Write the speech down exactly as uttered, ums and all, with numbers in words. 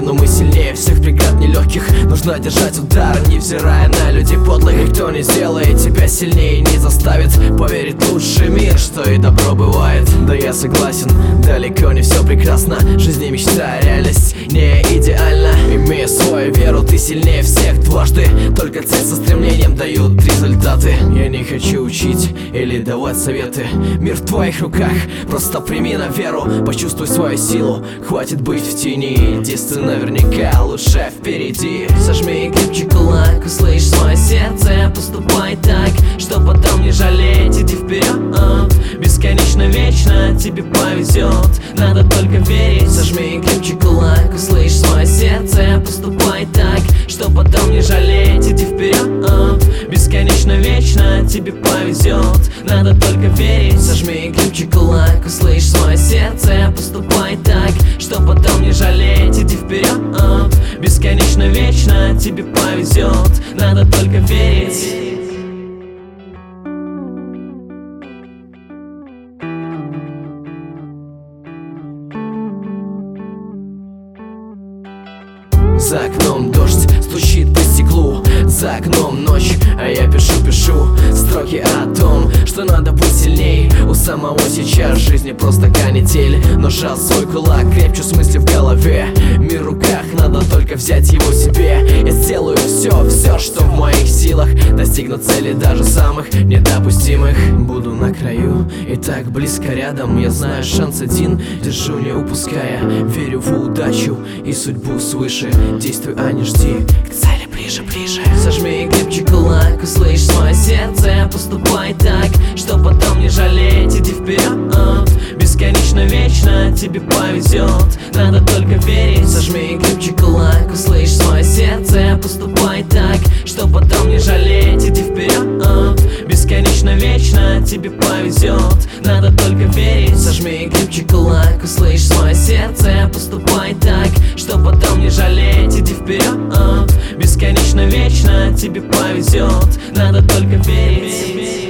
но мы сильнее всех преград нелегких. Нужно держать удар, невзирая на людей подлых. И кто не сделает тебя сильнее, не заставит поверить в лучший мир, что и добро бывает. Да я согласен, далеко не все прекрасно. Жизнь не мечта, реальность не идеальна. Имея свою веру, ты сильнее всех дважды. Только цель со стремлением дают результаты. Я не хочу учить или давать советы. Мир в твоих руках, просто прими на веру. Почувствуй свою силу, хватит быть в тени. Единственное наверняка лучше впереди. Сожми крепче кулак, услышь свое сердце. Поступай так, что потом не жалеть. Иди вперед, бесконечно, вечно тебе повезет. Надо только верить. Сожми крепче кулак, услышь свое сердце. Поступай так, что потом не жалеть. Иди вперед, бесконечно, вечно тебе повезет. Надо только верить. Сожми крепче кулак, услышь свое сердце. Поступай так, что потом не жалеть. Иди вперед, бесконечно, вечно тебе повезет. Надо только верить. За окном дождь стучит по стеклу, за окном ночь, а я пишу-пишу строки о том, что надо быть сильней. У самого сейчас в жизни просто канитель, но сжал свой кулак крепче с мыслью в голове. Мир в руках, надо только взять его себе. Я сделаю все, все, что в моих силах. Достигну цели даже самых недопустимых. Буду на краю и так близко рядом. Я знаю, шанс один, держу не упуская. Верю в удачу и судьбу свыше. Действуй, а не жди, к цели ближе, ближе. Сожми крепче кулак, услышь свое сердце. Поступай так, что потом не жалеть. Иди вперед, бесконечно, вечно тебе повезет. Надо только верить. Сожми крепче кулак, услышь свое сердце. Поступай так, что потом не жалеть. Иди вперед, бесконечно, вечно тебе повезет. Надо только верить. Сожми крепче кулак, услышь свое сердце. Поступай так, что потом не жалеть. Иди вперед, бесконечно, вечно тебе повезет. Надо только верить.